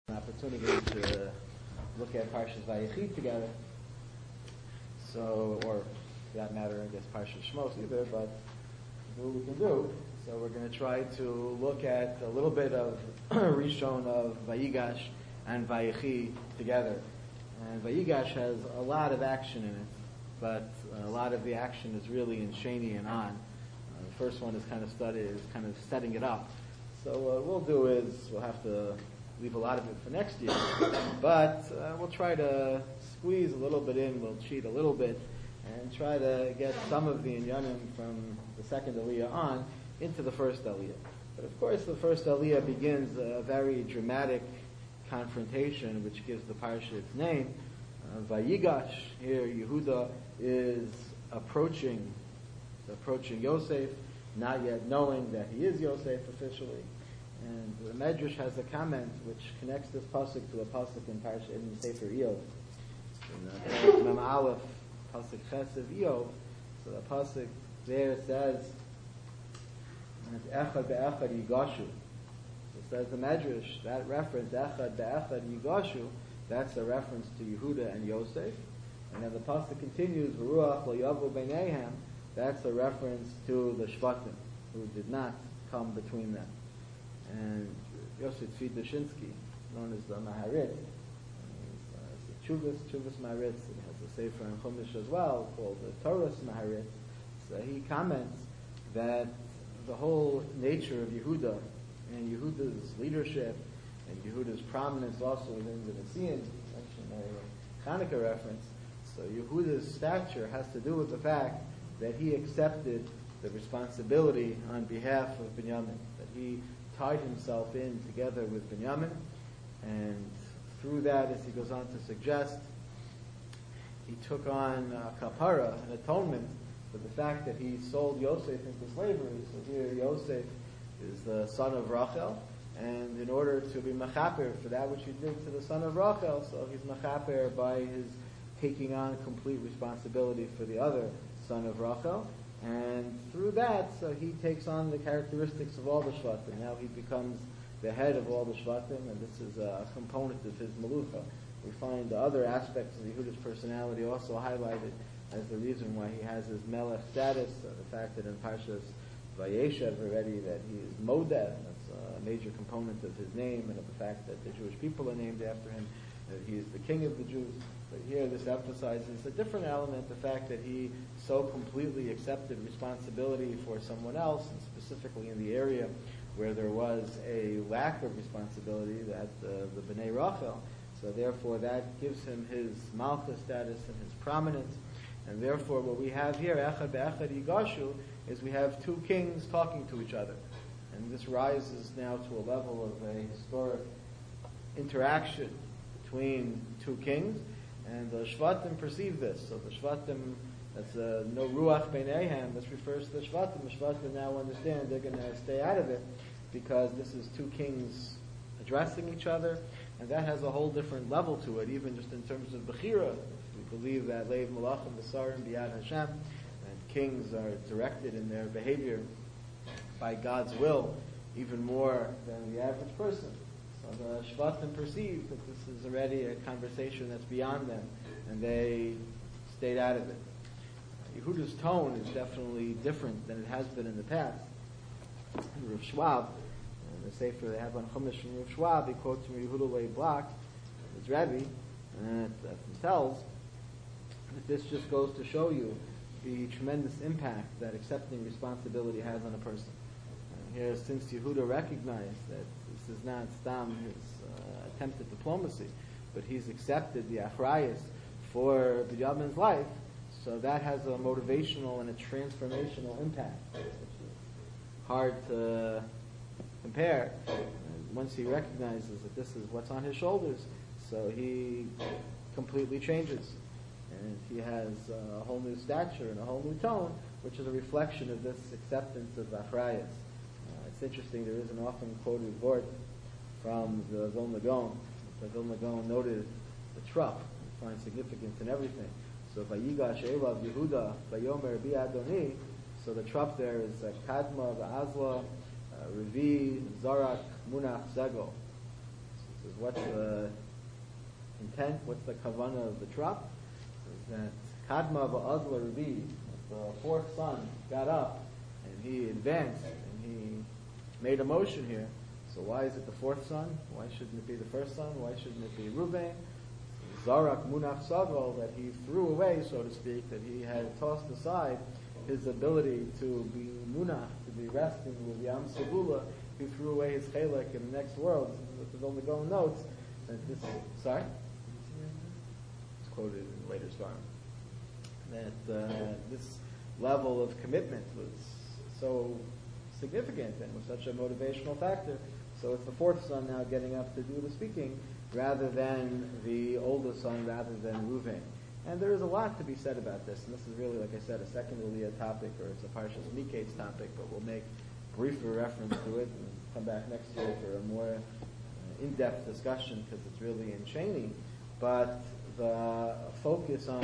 An opportunity to look at Parshas Vayechi together. So, or for that matter, I guess Parshas Shmos either, but do what we can do. So we're going to try to look at a little bit of Rishon of Vayigash and Vayechi together. And Vayigash has a lot of action in it, but a lot of the action is really in Sheni and On. The first one is kind of setting it up. So what we'll do is we'll have to leave a lot of it for next year, but we'll try to squeeze a little bit in, we'll cheat a little bit, and try to get some of the Inyanim from the second Aliyah on into the first Aliyah. But of course the first Aliyah begins a very dramatic confrontation which gives the parsha its name. Vayigash, here Yehuda is approaching Yosef, not yet knowing that he is Yosef officially. And the Medrash has a comment which connects this pasuk to a pasuk in Parsha in Sefer Iyov. In Mem Aleph, pasuk Chesed Iyov, so the pasuk there says, "Echad be'echad yigashu." It says the Medrash, that reference, "Echad be'echad yigashu," that's a reference to Yehuda and Yosef. And then the pasuk continues, "V'ruach lo yavu b'neihem," that's a reference to the Shvatim, who did not come between them. And Yosef Tzvi Dushinsky, known as the Maharit, Chuvas Maharit, he has a sefer in Chumash as well called the Torah's Maharit. So he comments that the whole nature of Yehuda and Yehuda's leadership and Yehuda's prominence also within the Messian, mentioned a Hanukkah reference. So Yehuda's stature has to do with the fact that he accepted the responsibility on behalf of Binyamin, that he tied himself in together with Binyamin, and through that, as he goes on to suggest, he took on kapara, an atonement, for the fact that he sold Yosef into slavery. So here Yosef is the son of Rachel, and in order to be mechaper for that which he did to the son of Rachel, so he's mechaper by his taking on complete responsibility for the other son of Rachel. And through that, so he takes on the characteristics of all the Shvatim. Now he becomes the head of all the Shvatim, and this is a component of his Malucha. We find the other aspects of Yehuda's personality also highlighted as the reason why he has his Melech status, the fact that in Parshas Vayeshev already that he is Modeh, that's a major component of his name, and of the fact that the Jewish people are named after him, that he is the king of the Jews. But here this emphasizes a different element, the fact that he so completely accepted responsibility for someone else, and specifically in the area where there was a lack of responsibility, that the Bnei Rachel. So therefore that gives him his Malchus status and his prominence. And therefore what we have here, Echad be'echad yigashu, is we have two kings talking to each other. And this rises now to a level of a historic interaction between two kings. And the Shvatim perceive this. So the Shvatim, that's no Ruach Beineihem, this refers to the Shvatim. The Shvatim now understand they're going to stay out of it because this is two kings addressing each other, and that has a whole different level to it, even just in terms of Bechira. We believe that Leiv Malachim B'Sarim B'Yad Hashem, and kings are directed in their behavior by God's will, even more than the average person. So the Shvatim perceive that this is already a conversation that's beyond them, and they stayed out of it. Yehuda's tone is definitely different than it has been in the past. Rav Schwab, the sefer they have on Chumash from Rav Schwab, he quotes from Yehuda Leib Block, his Rebbe, and he tells that this just goes to show you the tremendous impact that accepting responsibility has on a person. Here, since Yehuda recognized that this is not Stam, his attempt at diplomacy, but he's accepted the achrayus for Binyamin's life, so that has a motivational and a transformational impact, which is hard to compare. And once he recognizes that this is what's on his shoulders, so he completely changes. And he has a whole new stature and a whole new tone, which is a reflection of this acceptance of achrayus. It's interesting, there is an often quoted word from the Vilna Gaon. The Vilna Gaon noted the trup, finds significance in everything. So Vayigash Elav Yehuda Vayomer Bi Adoni, so the trup there is Kadma, Va'azla, Revi, Zarak, Munach, Zego. says, what's the intent? What's the kavanah of the trop? Says that Kadma va'adla Rabbi, the fourth son, got up and he advanced and he made a motion here. So why is it the fourth son? Why shouldn't it be the first son? Why shouldn't it be Reuben? Zarak munach sagal, that he threw away, so to speak, that he had tossed aside his ability to be munach, to be resting with Yam Segula. He threw away his chelek in the next world. With the Vilna Gaon notes that this. Sorry, it's quoted in later Svarim that this level of commitment was so significant and was such a motivational factor. So it's the fourth son now getting up to do the speaking, rather than the oldest son, rather than Reuven. And there is a lot to be said about this, and this is really, like I said, a second Aliyah topic, or it's a Parshas Miketz topic, but we'll make briefer reference to it and come back next year for a more in-depth discussion, because it's really enchaining. But the focus on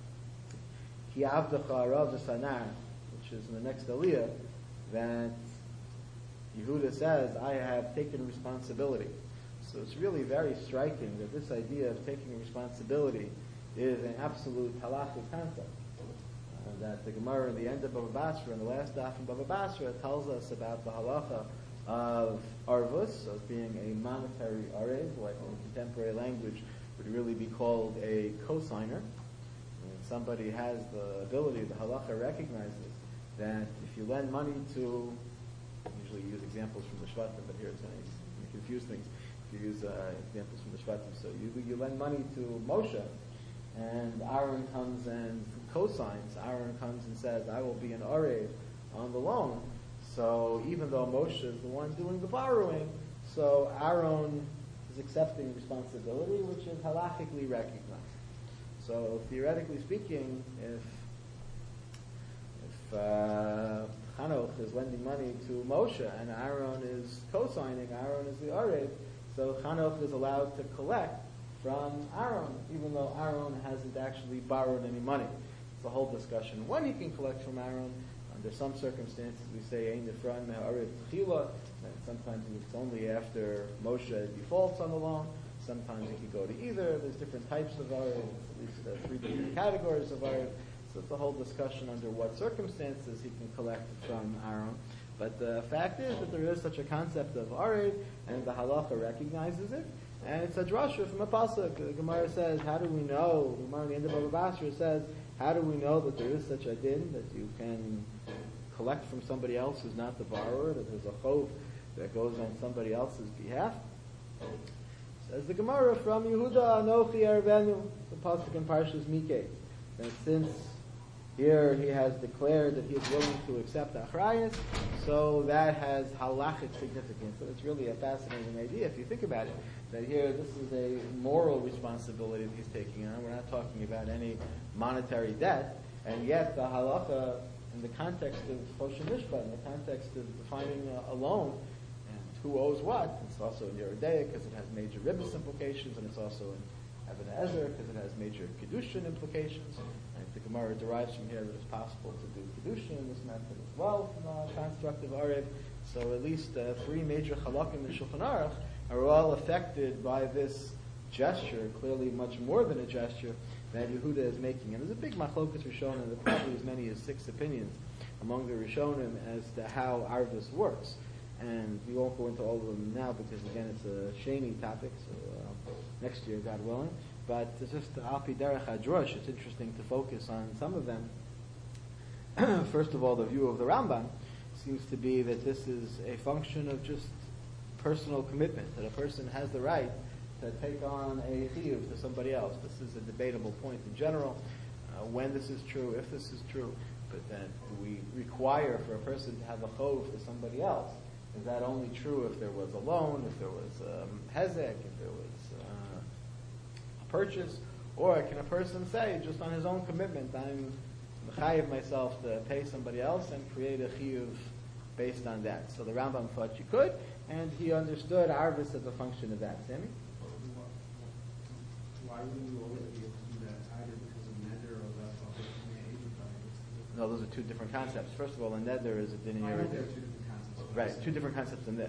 Ki Avdecha Arav V'Sanar, which is in the next Aliyah, that Yehuda says, I have taken responsibility. So it's really very striking that this idea of taking responsibility is an absolute halachic concept. That the Gemara in the end of Bava Basra, in the last daf in Bava Basra, tells us about the halacha of arvus, of being a monetary arev, like in contemporary language would really be called a cosigner. When somebody has the ability, the halacha recognizes that if you lend money to, usually use examples from the Shvatim, but here it's going to confuse things. If you use examples from the Shvatim, so you lend money to Moshe, and Aaron comes and cosigns. Aaron comes and says, I will be an arev on the loan. So even though Moshe is the one doing the borrowing, so Aaron is accepting responsibility, which is halachically recognized. So theoretically speaking, if Chanoch is lending money to Moshe and Aaron is co-signing, Aaron is the arev, so Chanoch is allowed to collect from Aaron, even though Aaron hasn't actually borrowed any money. It's a whole discussion when he can collect from Aaron. Under some circumstances, we say Ein Nifran Me'arev Tchila, and sometimes it's only after Moshe defaults on the loan. Sometimes he could go to either. There's different types of arev, at least 3 different categories of arev. So it's a whole discussion under what circumstances he can collect from Aaron. But the fact is that there is such a concept of arev, and the halacha recognizes it. And it's a drasha from a pasuk. The Gemara says, how do we know? The Gemara in the end of Bava Basra says, how do we know that there is such a din, that you can collect from somebody else who's not the borrower, that there's a chov that goes on somebody else's behalf? Says the Gemara from Yehuda Anochi Arvenu, the pasuk in Parshas Miketz, that since here he has declared that he is willing to accept achrayus, so that has halachic significance. So it's really a fascinating idea if you think about it. That here, this is a moral responsibility that he's taking on. We're not talking about any monetary debt, and yet the halacha, in the context of Choshen Mishpat, in the context of defining a loan, and who owes what, it's also in Yerodea because it has major ribbis implications, and it's also in Even Ezer because it has major Kedushin implications. And the Gemara derives from here that it's possible to do Kedushin in this method as well from a constructive arev. So at least 3 major halakim in Shulchan Aruch are all affected by this gesture, clearly much more than a gesture that Yehuda is making. And there's a big machlokas Rishonim, and there are probably as many as 6 opinions among the Rishonim as to how Arvus works. And we won't go into all of them now because, again, it's a sheni topic, so next year, God willing. But it's just Alpi Derech HaDrush, it's interesting to focus on some of them. First of all, the view of the Rambam seems to be that this is a function of just personal commitment, that a person has the right to take on a chiyuv to somebody else. This is a debatable point in general, when this is true, if this is true. But then do we require for a person to have a chov to somebody else? Is that only true if there was a loan, if there was hezek, if there was a purchase? Or can a person say, just on his own commitment, I'm mechayev myself to pay somebody else and create a chiyuv based on that? So the Rambam thought you could, and he understood Arvis as a function of that. Sammy? Why wouldn't you always be able to do that, either because of neder or that No, those are 2 different concepts. First of all, a neder is a din in There are Yerodea. 2 different concepts. Right, 2 different concepts in this.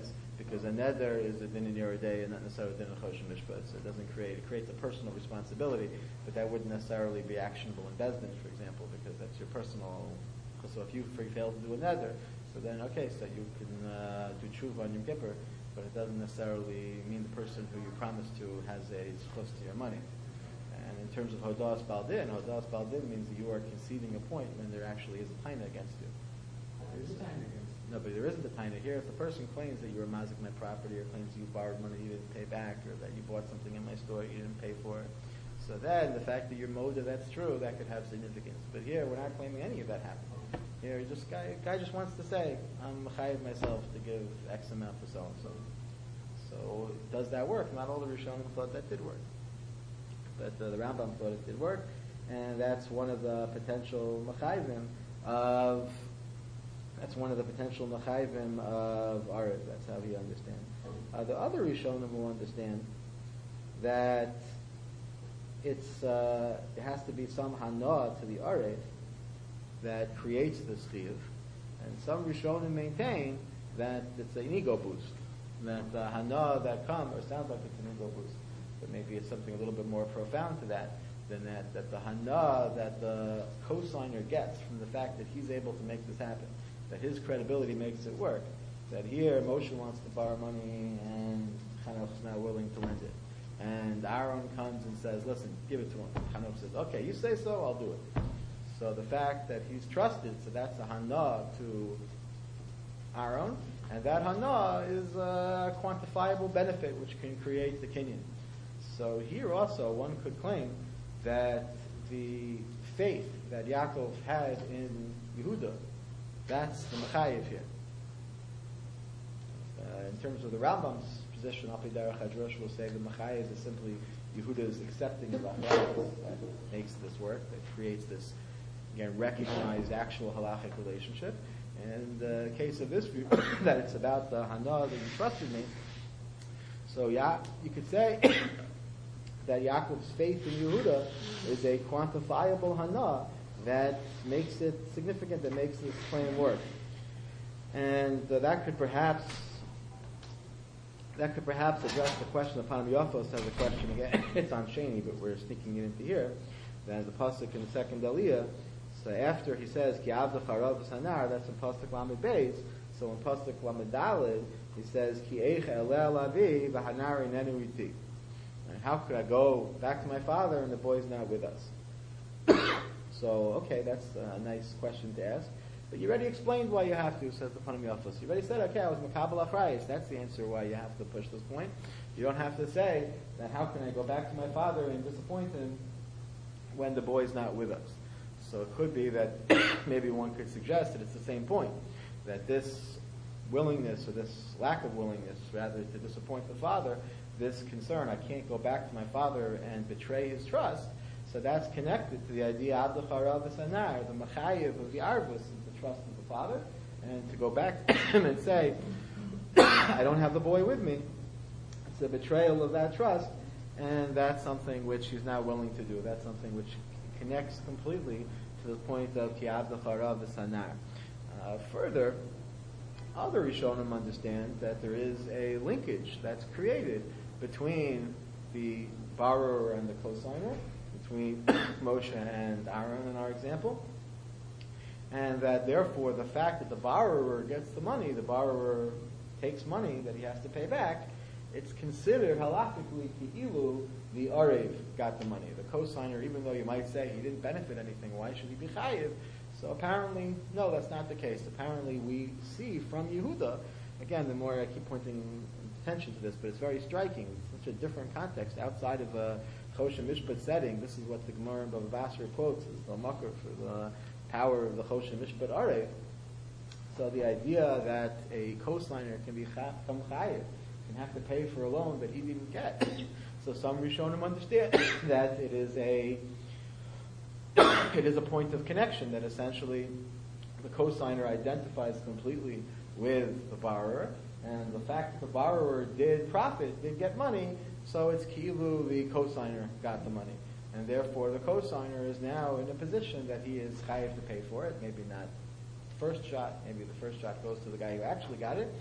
Because a neder is a din in your day and not necessarily a din in Choshen Mishpat. So it creates a personal responsibility, but that wouldn't necessarily be actionable in Bezdin, for example, because that's your personal. So if you fail to do a neder, so then so you can do tshuva on Yom Kippur, but it doesn't necessarily mean the person who you promised to is close to your money. And in terms of Hodas Baldin means that you are conceding a point when there actually is a taina against you. No, but there isn't a taina here. If the person claims that you were mazik my property, or claims you borrowed money you didn't pay back, or that you bought something in my store you didn't pay for it, so then the fact that you're moda, that's true, that could have significance. But here, we're not claiming any of that happened. Here, guy just wants to say, I'm mechayev myself to give X amount to so and so. So does that work? Not all the Rishonim thought that did work, but the Rambam thought it did work, and that's one of the potential mechayvim of. That's one of the potential mechayvim of Arev. That's how he understands. The other Rishonim will understand that it has to be some hana to the Arev that creates this chiyuv, and some Rishonim maintain that it's an ego boost. That the hana that comes, or sounds like it's an ego boost, but maybe it's something a little bit more profound to that than that. That the hana that the cosigner gets from the fact that he's able to make this happen, that his credibility makes it work. That here Moshe wants to borrow money and Chanoch is not willing to lend it. And Aaron comes and says, listen, give it to him. Chanoch says, okay, you say so, I'll do it. So the fact that he's trusted, so that's a hana to Aaron, and that hana is a quantifiable benefit which can create the kinyan. So here also one could claim that the faith that Yaakov had in Yehuda, that's the mechayev here. In terms of the Rambam's position, Api Derech Hadrosh will say the mechayev is simply Yehuda's accepting of Achav that makes this work, that creates this, again, recognized actual halachic relationship. And in the case of this view, that it's about the hana that you trusted me. So you could say that Yaakov's faith in Yehuda is a quantifiable hana that makes it significant, that makes this claim work. And that could perhaps address the question of Panam Yafos has a question again. It's on Sheni, but we're sneaking it into here. There's a pasuk in the second Aliyah. So after he says Ki avda charav v'sanar, that's in pasuk Lamed Beis. So in pasuk Lamed Daled, he says Ki eicha eleh lavi v'hanar inenu iti. How could I go back to my father and the boy's not with us? So, okay, that's a nice question to ask. But you already explained why you have to, says the Panam Yafos. You already said, okay, I was Makabal Achrayis. That's the answer why you have to push this point. You don't have to say that how can I go back to my father and disappoint him when the boy's not with us. So it could be that maybe one could suggest that it's the same point. That this willingness, or this lack of willingness, rather, to disappoint the father, this concern, I can't go back to my father and betray his trust. So that's connected to the idea of the charav v'sanar, the mechayev of the arvus, is the trust of the father, and to go back to him and say, I don't have the boy with me. It's a betrayal of that trust, and that's something which he's not willing to do. That's something which connects completely to the point of ki'av the charav v'sanar. Further, other Rishonim understand that there is a linkage that's created between the borrower and the cosigner, between Moshe and Aaron in our example, and that therefore the fact that the borrower gets the money, the borrower takes money that he has to pay back, it's considered halachically ki'ilu the arev got the money. The cosigner, even though you might say he didn't benefit anything, why should he be chayiv? So apparently, no, that's not the case. Apparently we see from Yehuda, again, the more I keep pointing attention to this, but it's very striking. It's such a different context outside of a Choshen Mishpat setting. This is what the Gemara in Bava Basra quotes as the makar for the power of the Choshen Mishpat Arev. So the idea that a cosigner can be chayiv, can have to pay for a loan that he didn't get. So some Rishonim understand that it is a point of connection, that essentially the cosigner identifies completely with the borrower, and the fact that the borrower did profit, did get money, so it's ki'ilu the cosigner got the money. And therefore the cosigner is now in a position that he is chayiv to pay for it. Maybe not the first shot, maybe the first shot goes to the guy who actually got it,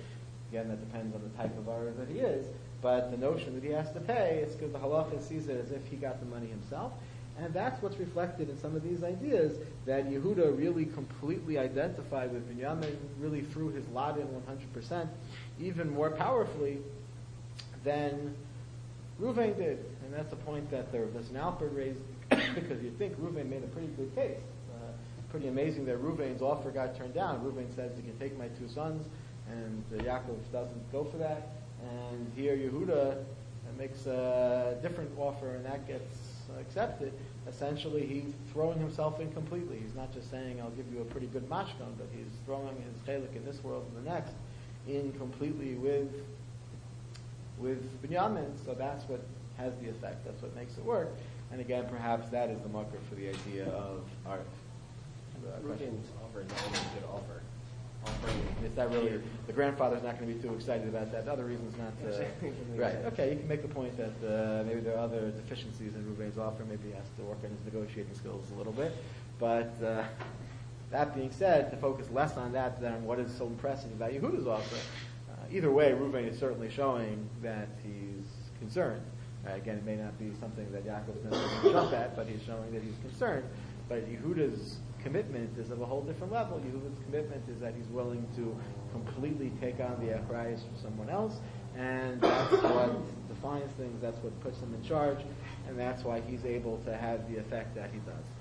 Again, that depends on the type of Ara that he is. But the notion that he has to pay, it's because the halacha sees it as if he got the money himself. And that's what's reflected in some of these ideas, that Yehuda really completely identified with Binyamin, really threw his lot in 100%, even more powerfully than Ruvain did. And that's a point that the Alper raised, because you'd think Ruvain made a pretty good case. Pretty amazing that Ruvain's offer got turned down. Ruvain says, you can take my 2 sons, and Yaakov doesn't go for that. And here Yehuda makes a different offer, and that gets accepted. Essentially, he's throwing himself in completely. He's not just saying, I'll give you a pretty good mashkan, but he's throwing his chelik in this world and the next in completely with Binyamin. So that's what has the effect. That's what makes it work. And again, perhaps that is the marker for the idea of art. Ruvain's offer is not a good offer. It's not really, the grandfather's not going to be too excited about that. The other reason's not to, right. Okay, you can make the point that maybe there are other deficiencies in Ruvain's offer. Maybe he has to work on his negotiating skills a little bit. But that being said, to focus less on that than on what is so impressive about Yehuda's offer, either way, Ruvain is certainly showing that he's concerned. Again, it may not be something that Yaakov is necessarily going to jump at, but he's showing that he's concerned. But Yehuda's commitment is of a whole different level. Yehuda's commitment is that he's willing to completely take on the achrayus from someone else, and that's what defines things, that's what puts him in charge, and that's why he's able to have the effect that he does.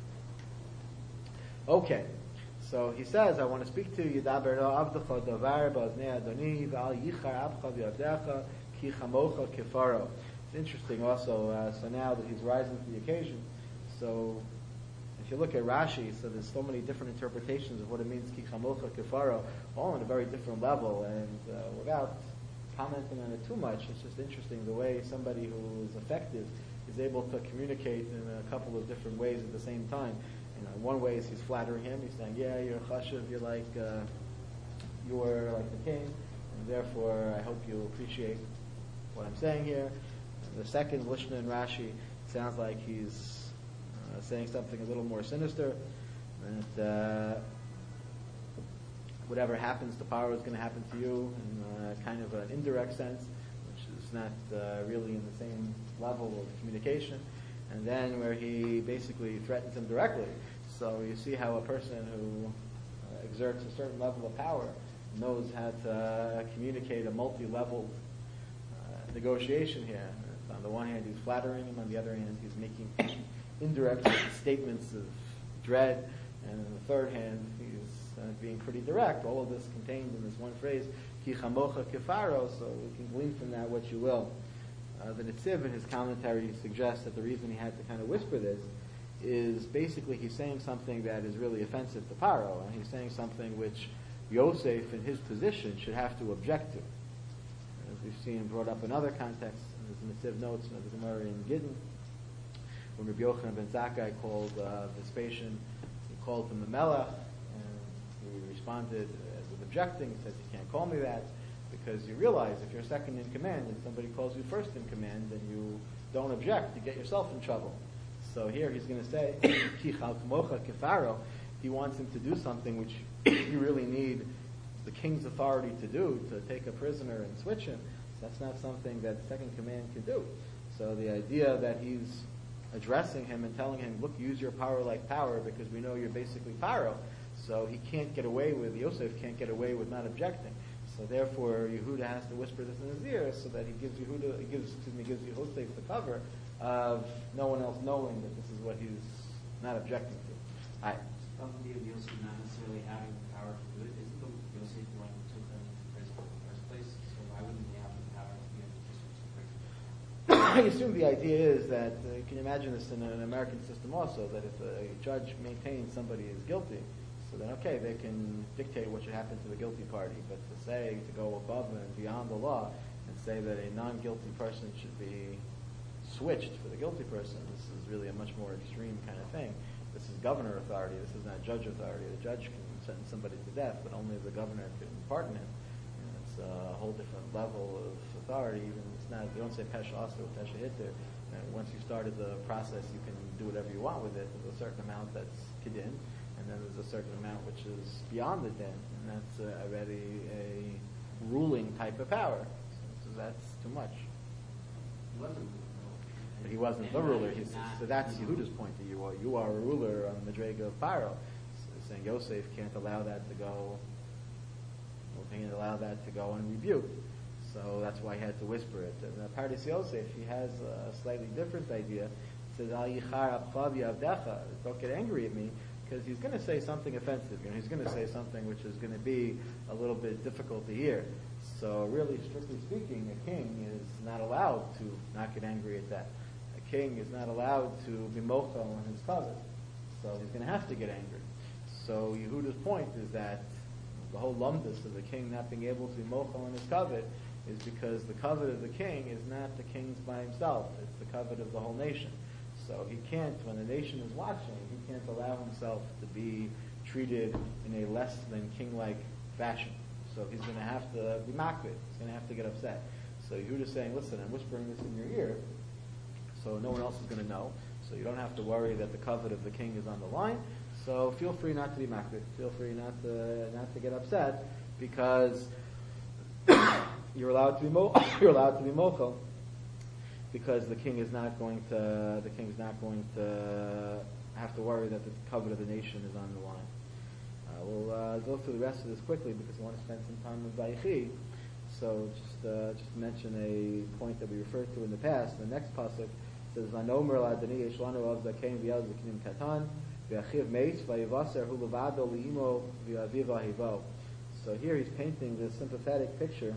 Okay, so he says, I want to speak to you, Yidaber avdecha davar ba'aznei Adoni v'al yichar abcha v'yadecha ki chamocha kefaro. It's interesting also, so now that he's rising to the occasion, so if you look at Rashi, so there's so many different interpretations of what it means, ki chamocha kefaro, all on a very different level, and without commenting on it too much, it's just interesting the way somebody who is effective is able to communicate in a couple of different ways at the same time. In one way is he's flattering him, he's saying, yeah, you're a chashuv, you're like the king, and therefore I hope you appreciate what I'm saying here. And the second Lishna in Rashi sounds like he's saying something a little more sinister, that whatever happens to Paro is going to happen to you in kind of an indirect sense, which is not really in the same level of communication. And then where he basically threatens him directly. So you see how a person who exerts a certain level of power knows how to communicate a multi-level negotiation here. On the one hand, he's flattering him. On the other hand, he's making indirect statements of dread. And on the third hand, he's being pretty direct. All of this contained in this one phrase, ki chamocha kefaro, so we can glean from that what you will. The Netziv in his commentary suggests that the reason he had to kind of whisper this is basically he's saying something that is really offensive to Paro, and he's saying something which Yosef in his position should have to object to. As we've seen brought up in other contexts, as the Netziv notes in the Gemara in Gittin, when Rabbi Yochanan ben Zakkai called Vespasian, he called him the Melech, and he responded with objecting. He says, you can't call me that, because you realize if you're second in command and somebody calls you first in command, then you don't object, you get yourself in trouble. So here he's going to say, Ki chalkmocha kefaro, he wants him to do something which you really need the king's authority to do, to take a prisoner and switch him. So that's not something that second command can do. So the idea that he's addressing him and telling him, look, use your power like power, because we know you're basically Paro, so he can't get away with, Yosef can't get away with not objecting. So therefore, Yehuda has to whisper this in his ear so that he gives Yosef the cover of no one else knowing that this is what he's not objecting to. All right. Of Yosef not necessarily having the power to do it, isn't the Yosef the one who took them to prison in the first place? So why wouldn't they have the power to be able to just switch to prison? I assume the idea is that, you can imagine this in an American system also, that if a judge maintains somebody is guilty, so then, okay, they can dictate what should happen to the guilty party. But to go above and beyond the law and say that a non-guilty person should be switched for the guilty person, this is really a much more extreme kind of thing. This is governor authority. This is not judge authority. The judge can sentence somebody to death, but only the governor can pardon him. And it's a whole different level of authority. Even it's not. You don't say pesha asa or pesha hitter. Once you started the process, you can do whatever you want with it. There's a certain amount that's kedin. And then there's a certain amount which is beyond the din, and that's already a ruling type of power. So that's too much. He wasn't. But he wasn't the ruler. So that's Yehuda's point. That you are a ruler on the Madrega of Paro. So saying Yosef can't allow that to go. Well, can't allow that to go unrebuked. So that's why he had to whisper it. And Pardes Yosef, he has a slightly different idea. He says, "Al yichar apchavi avdecha." Don't get angry at me, because he's going to say something offensive. He's going to say something which is going to be a little bit difficult to hear. So really, strictly speaking, a king is not allowed to not get angry at that. A king is not allowed to be mochel on his cousin. So he's going to have to get angry. So Yehuda's point is that the whole lumdus of the king not being able to be mochel on his covet is because the covet of the king is not the king's by himself. It's the covet of the whole nation. So he can't, when the nation is watching, he can't allow himself to be treated in a less than king-like fashion. So he's going to have to be makbid. He's going to have to get upset. So Yehuda's saying, listen, I'm whispering this in your ear, so no one else is going to know. So you don't have to worry that the covet of the king is on the line. So feel free not to be makbid. Feel free not to get upset, because you're allowed to be mochel, because the king is not going to have to worry that the covet of the nation is on the line. We'll go through the rest of this quickly because I want to spend some time with Vayechi. So just to mention a point that we referred to in the past. The next pasuk says, "Vanomer la'adani yeshlanu av zakein v'yad zakenim katan v'achiv meis v'yivaser hu levado li'imo v'aviv ahivo." So here he's painting this sympathetic picture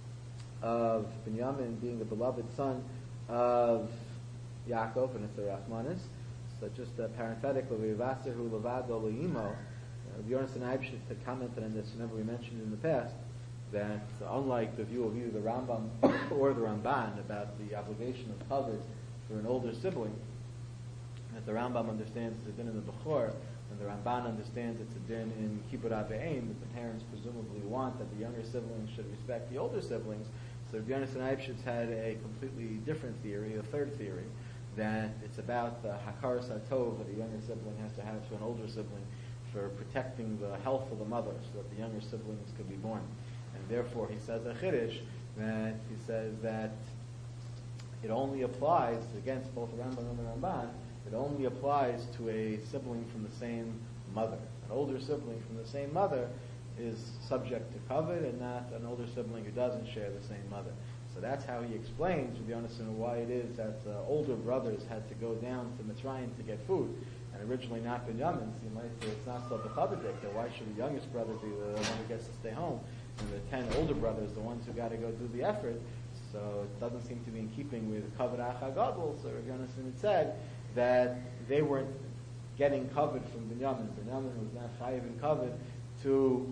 of Binyamin being the beloved son of Yaakov, and it's the Rachmanis. So just parenthetically, v'yivaser hu levado li'imo. The Yonasan Eibshitz had commented on this. Remember, we mentioned in the past that unlike the view of either the Rambam or the Ramban about the obligation of kavod for an older sibling, that the Rambam understands it's a din in the Bechor, and the Ramban understands it's a din in Kibbur Aveim, that the parents presumably want that the younger siblings should respect the older siblings. So the Yonasan Eibshitz had a completely different theory, a third theory, that it's about the Hakaras HaTov that a younger sibling has to have to an older sibling, for protecting the health of the mother, so that the younger siblings could be born. And therefore he says a chiddush, that he says that it only applies, against both the Rambam and the Ramban, it only applies to a sibling from the same mother. An older sibling from the same mother is subject to kavod, and not an older sibling who doesn't share the same mother. So that's how he explains, with the understanding of why it is that older brothers had to go down to Mitzrayim to get food. And originally not Binyamin, so you might say it's not so b'chavadik, that why should the youngest brother be the one who gets to stay home, and the 10 older brothers, the ones who got to go do the effort? So it doesn't seem to be in keeping with kavod acha gadol. So Rav Yonasan had said that they weren't getting kavod from Binyamin. Binyamin was not chayiv in kavod to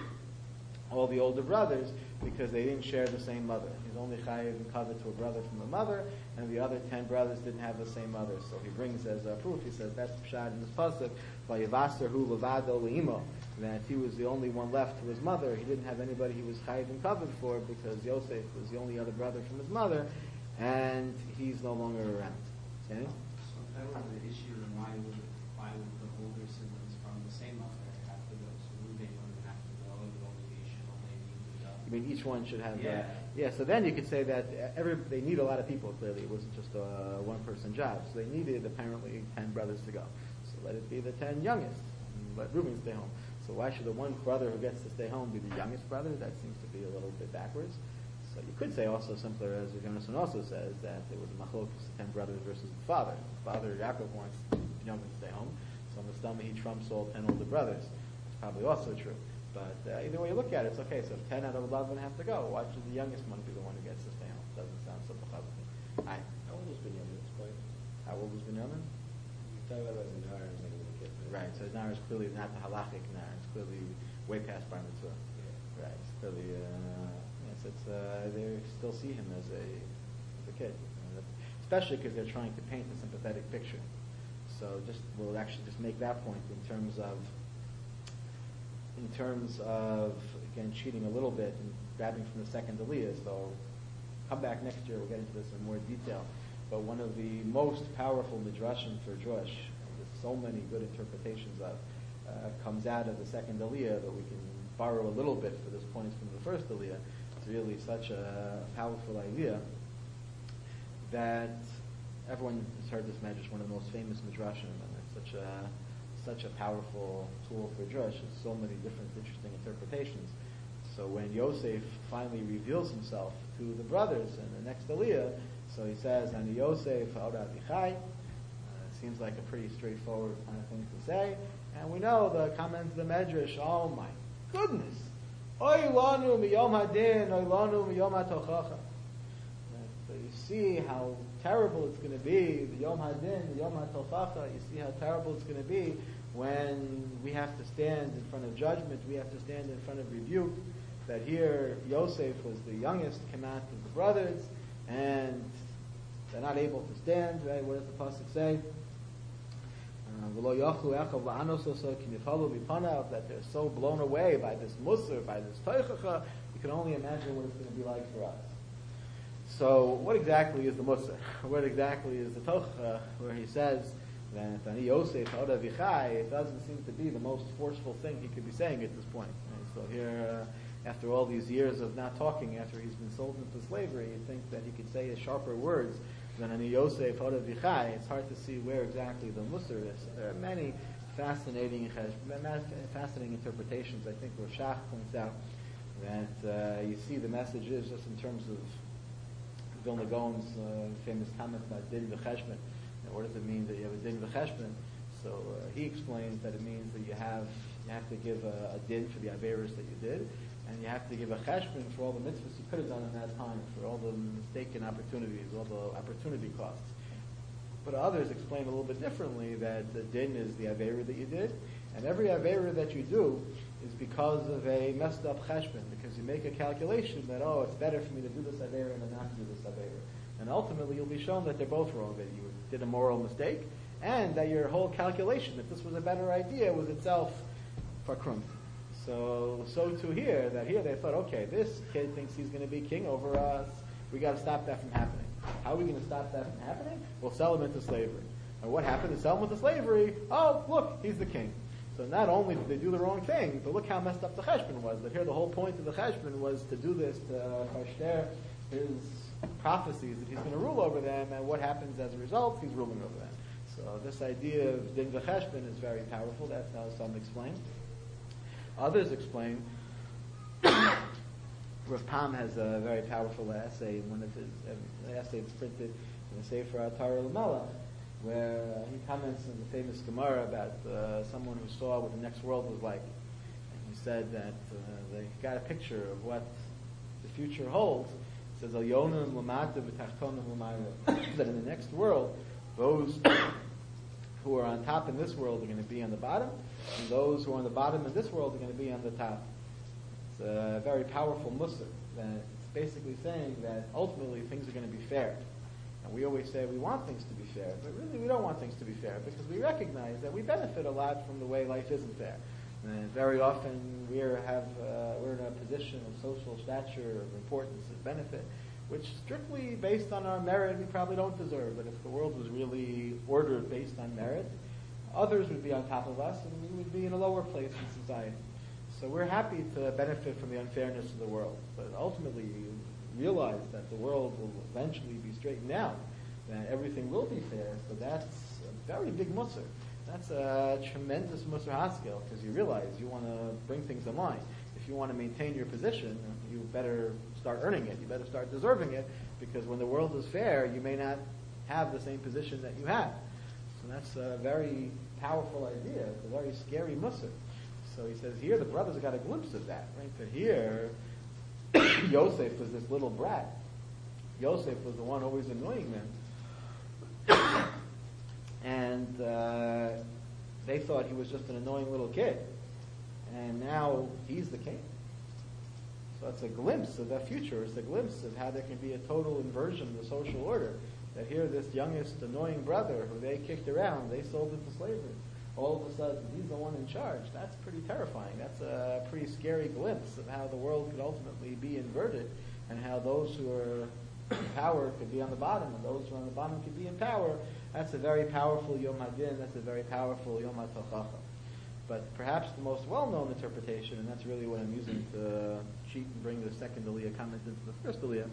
all the older brothers, because they didn't share the same mother. He's only chayiv in kavod to a brother from the mother, and the other 10 brothers didn't have the same mother. So he brings as a proof, he says, that's pshat in this pasuk, v'yivaser hu levado le'imo, that he was the only one left to his mother. He didn't have anybody he was chayiv in kavod for, because Yosef was the only other brother from his mother, and he's no longer around. Okay? So if that was the issue, then why would the older siblings from the same mother have to go? So Reuben wouldn't have to go, it would only be Shimon, maybe. I mean, each one should have. Yeah. So then you could say that they need a lot of people. Clearly, it wasn't just a one-person job. So they needed apparently 10 brothers to go. So let it be the 10 youngest. And let Reuben stay home. So why should the one brother who gets to stay home be the youngest brother? That seems to be a little bit backwards. So you could say also simpler, as Yonasan also says, that there was a machlokus, 10 brothers versus the father. The father, Yaakov, wants the youngest to stay home. So on the stomach, he trumps all 10 older brothers. It's probably also true. But either way you look at it, it's okay. So if 10 out of 11 have to go, why should the youngest one be the one who gets to stay home? Doesn't sound so b'chavim. How old was Binyamin at this point? How old was Binyamin? You're talking about his Nar as like a little kid. Right. So his Nar is clearly not the halachic Nar. It's clearly way past bar mitzvah. Yeah. Right. It's clearly, they still see him as a kid. Especially because they're trying to paint a sympathetic picture. So we'll actually just make that point in terms of again cheating a little bit and grabbing from the second aliyah. So come back next year, we'll get into this in more detail. But one of the most powerful midrashim for Drush, with so many good interpretations of, comes out of the second aliyah that we can borrow a little bit for this point from the first Aliyah. It's really such a powerful idea that everyone has heard this Medrash, one of the most famous Midrashim, and it's such a powerful tool for Drush. There's so many different interesting interpretations. So when Yosef finally reveals himself to the brothers in the next Aliyah, so he says, "Ani Yosef Ha'ora Avichai." Seems like a pretty straightforward kind of thing to say. And we know the comment of the Medrash, oh my goodness! Oy lanu miyom hadin, oy lanu miyom hatochacha. So you see how terrible it's going to be, the Yom Hadin, the Yom HaTochacha, you see how terrible it's going to be when we have to stand in front of judgment, we have to stand in front of rebuke, that here Yosef was the youngest, came out of the brothers, and they're not able to stand, right? What does the Pasuk say? That they're so blown away by this Musar, by this Teichacha, you can only imagine what it's going to be like for us. So, what exactly is the Musar? What exactly is the Tochacha, where he says that Ani Yosef Ha'ora Avichai? It doesn't seem to be the most forceful thing he could be saying at this point. And so here, after all these years of not talking, after he's been sold into slavery, you think that he could say sharper words than Ani Yosef Ha'ora Avichai. It's hard to see where exactly the Musar is. There are many fascinating interpretations. I think Roshach points out that you see the message is just in terms of Vilna Gaon's famous comment about din v'cheshbon. What does it mean that you have a din v'cheshbon? So he explains that it means that you have to give a din for the averos that you did, and you have to give a cheshbon for all the mitzvahs you could have done in that time, for all the mistaken opportunities, all the opportunity costs. But others explain a little bit differently that the din is the avera that you did, and every avera that you do is because of a messed up cheshbon, because you make a calculation that, oh, it's better for me to do this avera than not to do this avera. And ultimately you'll be shown that they're both wrong, that you did a moral mistake, and that your whole calculation, that this was a better idea, was itself fakrum. So too here, that here they thought, okay, this kid thinks he's going to be king over us, we got to stop that from happening. How are we going to stop that from happening? We'll sell him into slavery. And what happened to sell him into slavery? Oh, look, he's the king. So not only did they do the wrong thing, but look how messed up the cheshbon was. That here the whole point of the cheshbon was to do this, to share his prophecies that he's going to rule over them, and what happens as a result? He's ruling over them. So this idea of din v'cheshbon is very powerful. That's how some explain. Others explain, Rav Pam has a very powerful essay, one of his essays printed in the Sefer Torah L'Melech, where he comments in the famous Gemara about someone who saw what the next world was like. And he said that they got a picture of what the future holds. It says, that in the next world, those who are on top in this world are going to be on the bottom, and those who are on the bottom in this world are going to be on the top. It's a very powerful musar that it's basically saying that ultimately things are going to be fair. And we always say we want things to be fair, but really we don't want things to be fair because we recognize that we benefit a lot from the way life isn't fair. And very often we're in a position of social stature, of importance, of benefit, which strictly based on our merit we probably don't deserve. But if the world was really ordered based on merit, others would be on top of us and we would be in a lower place in society. So we're happy to benefit from the unfairness of the world, but ultimately you realize that the world will eventually be straightened out, that everything will be fair. So that's a very big musar. That's a tremendous musar haskell, because you realize you want to bring things in line. If you want to maintain your position, you better start earning it. You better start deserving it, because when the world is fair, you may not have the same position that you have. So that's a very powerful idea. It's a very scary musar. So he says here the brothers got a glimpse of that, right? That here Yosef was this little brat. Yosef was the one always annoying them. And they thought he was just an annoying little kid. And now he's the king. So it's a glimpse of that future. It's a glimpse of how there can be a total inversion of the social order. That here this youngest annoying brother who they kicked around, they sold into slavery. All of a sudden he's the one in charge. That's pretty terrifying. That's a pretty scary glimpse of how the world could ultimately be inverted and how those who are in power could be on the bottom and those who are on the bottom could be in power. That's a very powerful Yom HaDin. That's a very powerful Yom HaTochacha. But perhaps the most well-known interpretation, and that's really what I'm using to cheat and bring the second Aliyah comment into the first Aliyah,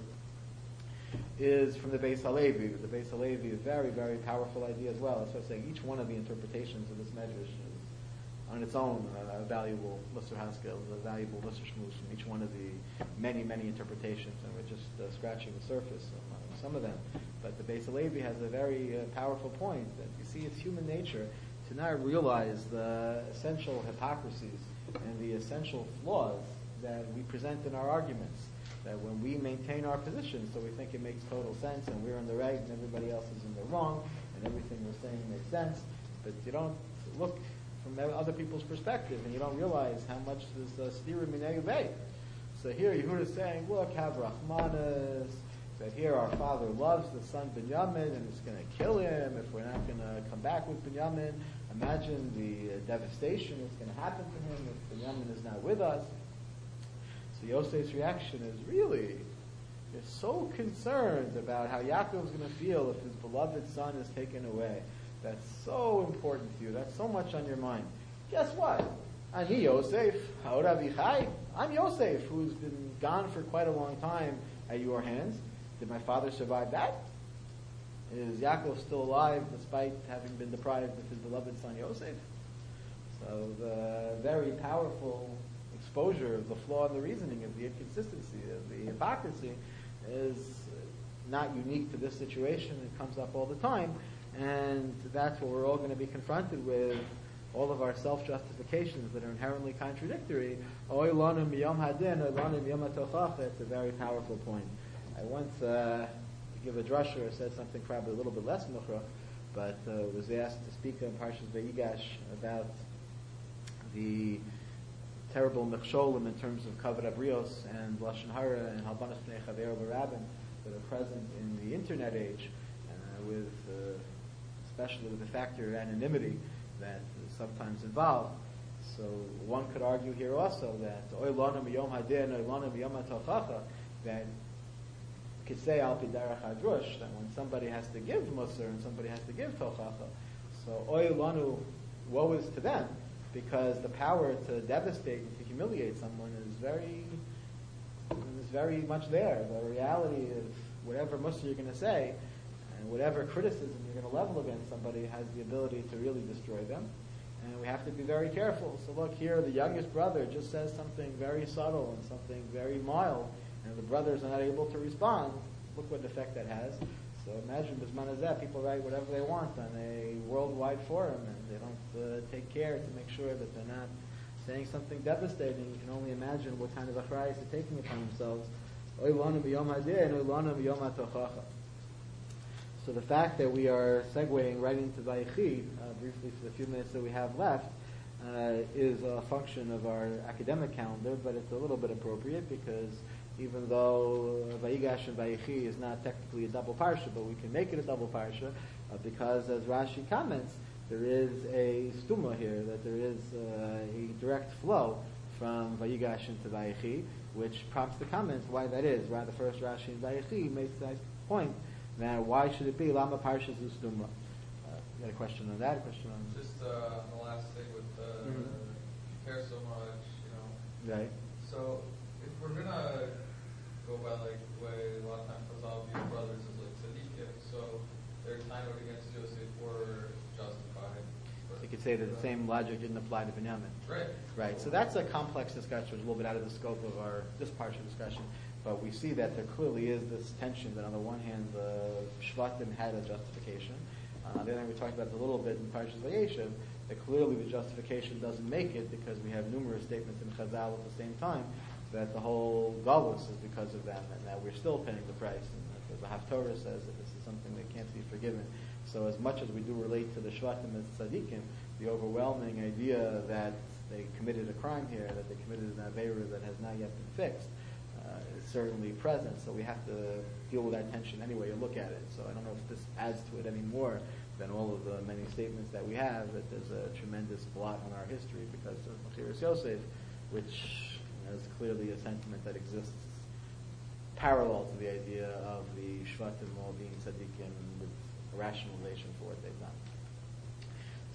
is from the Beis Halevi. The Beis Halevi is a very, very powerful idea as well. That's why I'm saying each one of the interpretations of this medrash is on its own a valuable Musar Haskell, a valuable Musar Shmuz from each one of the many, many interpretations, and we're just scratching the surface on some of them. But the Beis Halevi has a very powerful point that you see it's human nature to not realize the essential hypocrisies and the essential flaws that we present in our arguments. That when we maintain our position, so we think it makes total sense, and we're in the right, and everybody else is in the wrong, and everything we're saying makes sense, but you don't look from other people's perspective, and you don't realize how much this stira minei bay. So here Yehuda is saying, look, have Rachmanas, that here our father loves the son Binyamin, and is going to kill him if we're not going to come back with Binyamin. Imagine the devastation that's going to happen to him if Binyamin is not with us. So Yosef's reaction is really, you're so concerned about how Yaakov's going to feel if his beloved son is taken away. That's so important to you. That's so much on your mind. Guess what? Ani Yosef, Haor Avichai. I'm Yosef, who's been gone for quite a long time at your hands. Did my father survive that? Is Yaakov still alive despite having been deprived of his beloved son Yosef? So the very powerful exposure of the flaw in the reasoning, of the inconsistency, of the hypocrisy, is not unique to this situation. It comes up all the time, and that's what we're all going to be confronted with, all of our self-justifications that are inherently contradictory. Oy lanu miyom hadin, oy lanu miyom hatochacha. It's a very powerful point. I once give a drasha, or said something probably a little bit less muchra, but was asked to speak on Parshas Vayigash about the terrible mechsholim in terms of kavod abrios and lashon hara and halbanas pnei chaver v'rabim that are present in the internet age, with especially with the factor of anonymity that is sometimes involved. So one could argue here also that oy lanu miyom hadin, oy lanu miyom hatochacha, that could say al pidarach hadrush, that when somebody has to give musar and somebody has to give tochacha, so oy lanu, woe is to them, because the power to devastate and to humiliate someone is very much there. The reality of whatever musar you're going to say and whatever criticism you're going to level against somebody has the ability to really destroy them. And we have to be very careful. So look here, the youngest brother just says something very subtle and something very mild, and the brothers are not able to respond. Look what effect that has. So imagine Bisman Azeh, people write whatever they want on a worldwide forum, and they don't take care to make sure that they're not saying something devastating. You can only imagine what kind of achrayus they're taking upon themselves. Oy lanu miyom hadeh and oy lanu miyom hatochacha. So the fact that we are segueing right into Vayechi, briefly for the few minutes that we have left, is a function of our academic calendar, but it's a little bit appropriate because even though Vayigash and Vayechi is not technically a double parsha, but we can make it a double parsha because, as Rashi comments, there is a stuma here, that there is a direct flow from Vayigash into Vayechi, which prompts the comments why that is. Right, the first Rashi in Vayechi makes that point. Now, why should it be Lama Parsha Stuma? You got a question on that? A question on just the last thing with you care so much, Right. So if we're gonna go by like the way a lot of times Chazal view brothers as like tzaddikim, so their time against Yosef were justified. You could say that the same logic didn't apply to Binyamin. Right. Right. So that's a complex discussion, a little bit out of the scope of this parsha discussion. But we see that there clearly is this tension that on the one hand the Shvatim had a justification. The other thing we talked about a little bit in Parshas Vayeshev, that clearly the justification doesn't make it because we have numerous statements in Chazal at the same time that the whole galus is because of them and that we're still paying the price. And that the Haftorah says that this is something that can't be forgiven. So as much as we do relate to the Shvatim as tzaddikim, the overwhelming idea that they committed a crime here, that they committed an aveira that has not yet been fixed, is certainly present. So we have to deal with that tension any way you look at it. So I don't know if this adds to it any more than all of the many statements that we have, that there's a tremendous blot on our history because of Mechiras Yosef, which is clearly a sentiment that exists parallel to the idea of the Shvatim all being tzaddikim with a rationalization for what they've done.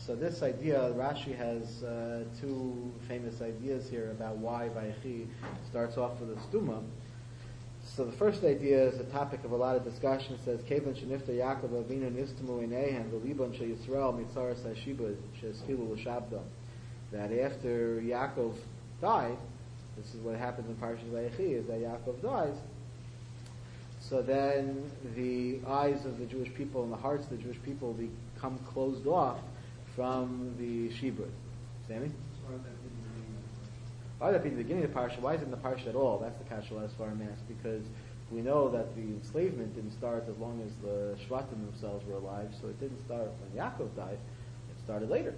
So this idea, Rashi has two famous ideas here about why Vayechi starts off with a stuma. So the first idea is a topic of a lot of discussion. It says, "Kevan shenifta Yaakov Avinu nistamu ineihem v'libon sheyisrael mitzaras hashibud she'eskilu l'shabdom." That after Yaakov died, this is what happens in Parashat Vayechi, is that Yaakov dies. So then the eyes of the Jewish people and the hearts of the Jewish people become closed off from the shibud. Sammy? Why would that be the beginning of the parsha? Why is it in the parsha at all? That's the kasha as far as because we know that the enslavement didn't start as long as the Shvatim themselves were alive, so it didn't start when Yaakov died. It started later.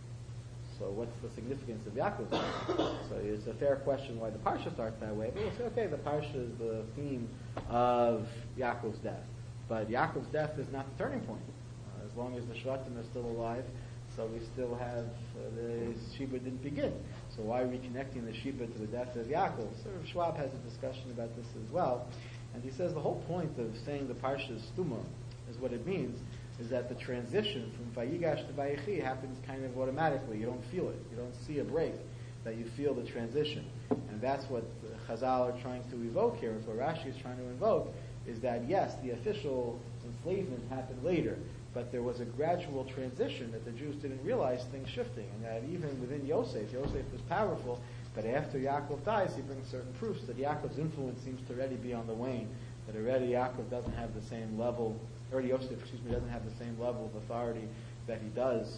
So what's the significance of Yaakov's death? So it's a fair question why the parsha starts that way. But we'll say, okay, the parsha is the theme of Yaakov's death. But Yaakov's death is not the turning point. As long as the Shvatim are still alive, so we still have the Shibud didn't begin. So why are we connecting the Shibud to the death of Yaakov? So Schwab has a discussion about this as well. And he says the whole point of saying the parsha is stuma is what it means is that the transition from Vayigash to Vayechi happens kind of automatically. You don't feel it. You don't see a break. That you feel the transition. And that's what Chazal are trying to evoke here. What Rashi is trying to invoke is that yes, the official enslavement happened later, but there was a gradual transition that the Jews didn't realize things shifting. And that even within Yosef was powerful, but after Yaakov dies, he brings certain proofs that Yaakov's influence seems to already be on the wane, that already Yaakov doesn't have the same level, Yosef doesn't have the same level of authority that he does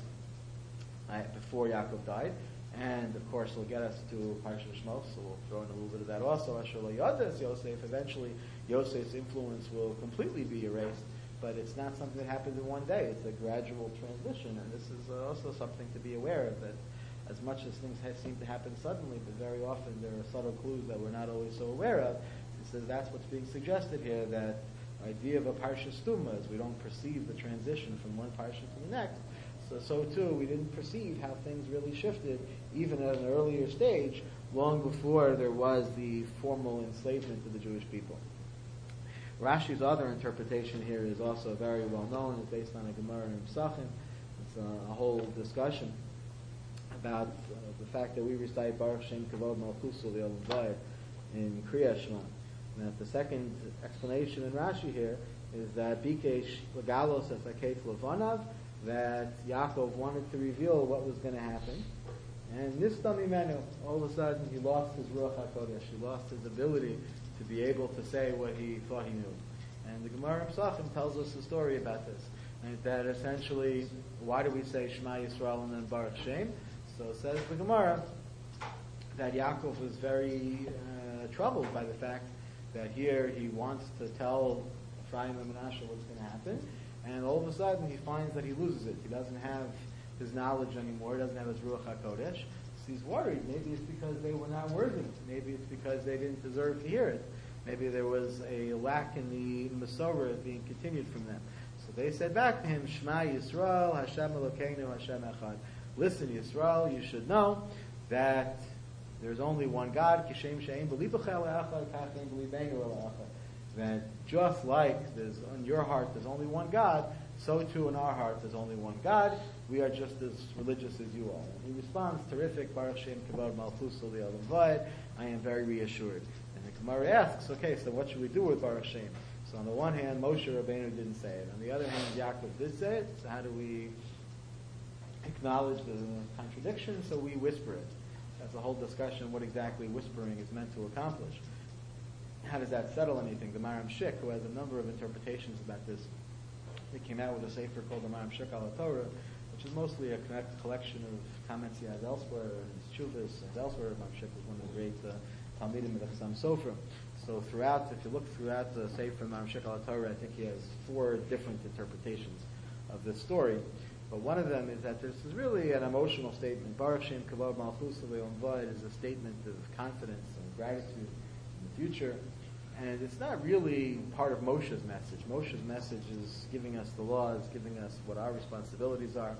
before Yaakov died. And of course, it'll get us to Parshat Shmos, so we'll throw in a little bit of that also. Asher lo yades Yosef, eventually Yosef's influence will completely be erased, but it's not something that happens in one day. It's a gradual transition, and this is also something to be aware of, that as much as things seem to happen suddenly, but very often there are subtle clues that we're not always so aware of. He says that's what's being suggested here, that the idea of a Parsha Stuma is we don't perceive the transition from one Parsha to the next. So too, we didn't perceive how things really shifted, even at an earlier stage, long before there was the formal enslavement of the Jewish people. Rashi's other interpretation here is also very well known. It's based on a Gemara in Pesachim. It's a whole discussion about the fact that we recite Baruch Shem Kavod Malchusu L'Olam Vayed in Kriya Shema. And that the second explanation in Rashi here is that Bikesh Legalos as Aketz Levanav, that Yaakov wanted to reveal what was going to happen, and Nistam Imenu, all of a sudden he lost his Ruach HaKodesh, he lost his ability to be able to say what he thought he knew. And the Gemara in Pesachim tells us a story about this, and that essentially, why do we say Shema Yisrael and then Baruch Shem? So it says the Gemara that Yaakov was very troubled by the fact that here he wants to tell Ephraim and Menashe what's going to happen, and all of a sudden he finds that he loses it. He doesn't have his knowledge anymore. He doesn't have his Ruach HaKodesh. So he's worried. Maybe it's because they were not worthy. Maybe it's because they didn't deserve to hear it. Maybe there was a lack in the Masorah being continued from them. So they said back to him, Shema Yisrael, Hashem Elokeinu, Hashem Echad. Listen, Yisrael, you should know that there's only one God. Kishem Shein B'libachel Echad, Kachem B'libeinu Echad. That just like there's in your heart there's only one God, so too in our heart there's only one God. We are just as religious as you are. And he responds, terrific, Baruch Shem Kavod Malchusu L'Olam Vayed. I am very reassured. And the Gemara asks, okay, so what should we do with Baruch Shem? So on the one hand, Moshe Rabbeinu didn't say it. On the other hand, Yaakov did say it. So how do we acknowledge the contradiction? So we whisper it. That's a whole discussion what exactly whispering is meant to accomplish. How does that settle anything? The Maram Shik, who has a number of interpretations about this, he came out with a sefer called the Maram Shik al Torah, which is mostly a collection of comments he has elsewhere, and his Chuvas and elsewhere. Maram Shik was one of the great Talmidim of the Chassam Sofer. So throughout, if you look throughout the sefer Maram Shik al Torah, I think he has 4 different interpretations of this story. But one of them is that this is really an emotional statement. Baruch Shem Kavod Malchusu L'Olam Vayed is a statement of confidence and gratitude in the future. And it's not really part of Moshe's message. Moshe's message is giving us the laws, giving us what our responsibilities are.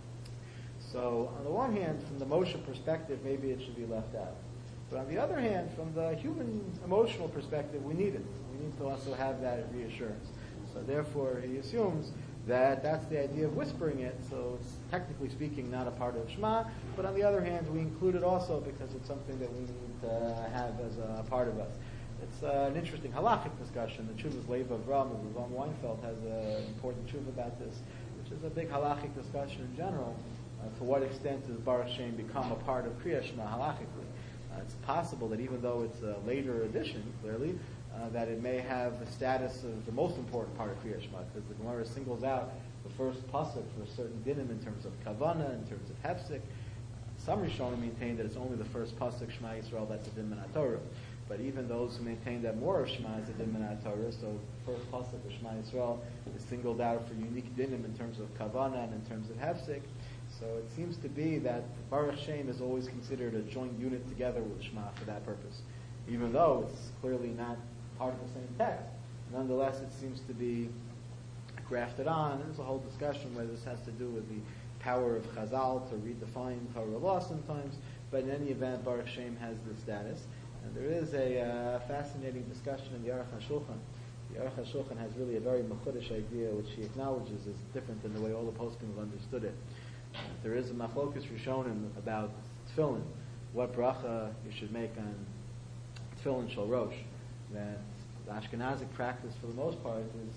So on the one hand, from the Moshe perspective, maybe it should be left out. But on the other hand, from the human emotional perspective, we need it. We need to also have that reassurance. So therefore, he assumes that's the idea of whispering it. So it's technically speaking not a part of Shema, but on the other hand, we include it also because it's something that we need to have as a part of us. It's an interesting halachic discussion. The Chuvas Lev of Ram Weinfeld has an important tshuva about this, which is a big halachic discussion in general. To what extent does Baruch Shem become a part of Kriya Shema halachically? It's possible that even though it's a later addition, clearly, that it may have the status of the most important part of Kriya Shema, because the Gemara singles out the first pasuk for a certain dinim in terms of kavana, in terms of hefsek. Some Rishonim maintain that it's only the first pasuk Shema Yisrael that's a din min Torah. But even those who maintain that more of Shema is a din min Torah, so the first pasuk of Shema Yisrael is singled out for unique dinim in terms of kavana and in terms of hefsek. So it seems to be that Baruch Shem is always considered a joint unit together with Shema for that purpose. Even though it's clearly not part of the same text, nonetheless it seems to be grafted on. There's a whole discussion whether this has to do with the power of Chazal to redefine Torah law sometimes, but in any event, Baruch Shem has this status. And there is a fascinating discussion in the Aruch HaShulchan. The Aruch HaShulchan has really a very mechudesh idea, which he acknowledges is different than the way all the poskim have understood it. There is a machlokus rishonim about tefillin, what bracha you should make on tefillin shel rosh. That the Ashkenazic practice, for the most part, is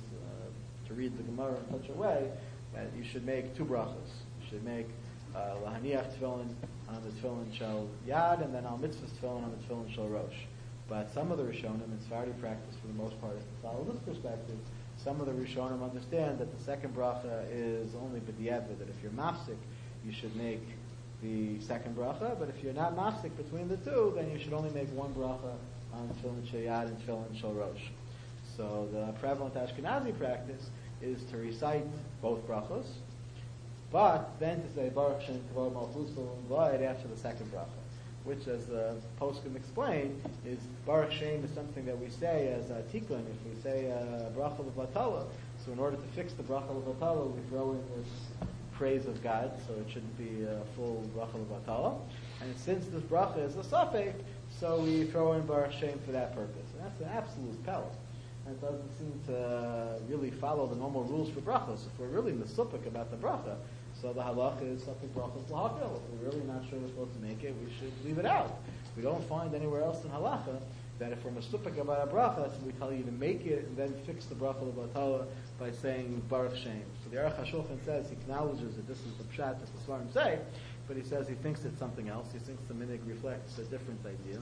to read the Gemara in such a way that you should make two brachas. You should make lahaniach tefillin on the tefillin shel yad, and then al mitzvahs tefillin on the tefillin shel rosh. But some of the rishonim in Sephardi practice, for the most part, to follow this perspective, some of the Rishonim understand that the second bracha is only b'diavad, that if you're mafsik, you should make the second bracha, but if you're not mafsik between the two, then you should only make one bracha on tefillin shel yad and tefillin shel rosh. So the prevalent Ashkenazi practice is to recite both brachos, but then to say Baruch Shem Kavod Malchus V'Vayid after the second bracha, which, as the poskim explain, is Baruch Shem is something that we say as a tikkun. If we say bracha l'vatala, so in order to fix the bracha l'vatala, we throw in this praise of God, so it shouldn't be a full bracha l'vatala. And since this bracha is a suffix, so we throw in Baruch Shem for that purpose. And that's an absolute pella. And it doesn't seem to really follow the normal rules for brachos. If we're really mesupik about the bracha, so the halacha is something brachos l'hakil. If we're really not sure we're supposed to make it, we should leave it out. We don't find anywhere else in halacha that if we're mesupik about a bracha, so we tell you to make it and then fix the bracha l'vatala by saying Baruch Shem. So the Aruch HaShulchan says, he acknowledges that this is the pshat that the Svarim say, but he says he thinks it's something else. He thinks the minig reflects a different idea.